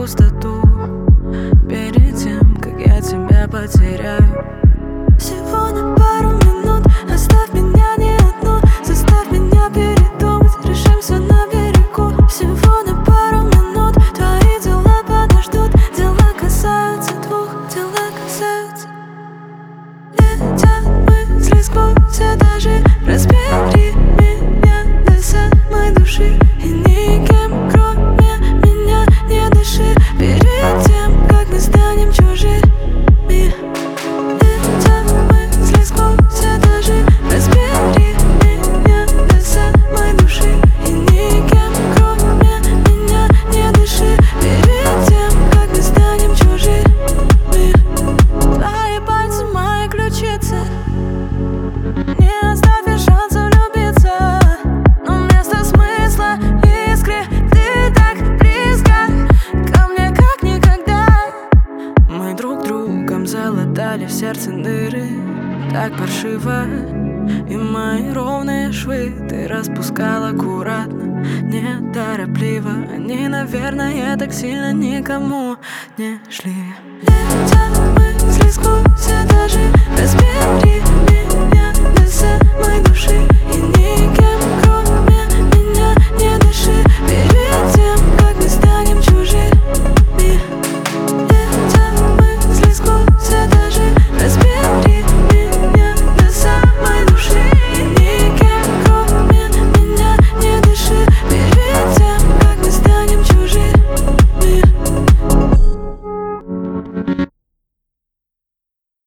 пустоту перед тем, как я тебя потеряю. Всего на пару минут оставь меня не одну, заставь меня передумать, решимся на берегу. Всего на пару минут твои дела подождут, дела касаются двух, дела касаются. Летят мысли сквозь этажи, разбери меня до самой души, и никем кроме меня не дыши перед тем, как мы станем чужими. Не оставишь шанса влюбиться, но вместо смысла искры ты так близко ко мне, как никогда. Мы друг другом залатали в сердце дыры так паршиво, и мои ровные швы ты распускал аккуратно, неторопливо. Они, наверное, так сильно никому не шли. Летят мысли сквозь этажи, разбери меня до самой души, и никем